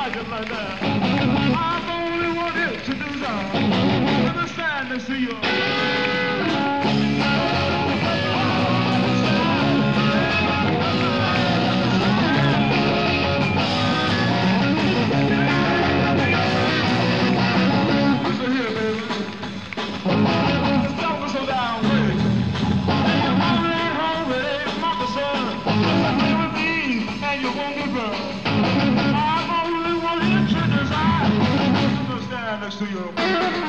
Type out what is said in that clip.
like it like that. I only want it to do that. Understand this to you. Listen here, baby. This dog is so down, baby. Hungry, mother, son. Listen with me, and you won't be burned. I only want it to desire. Understand this to you.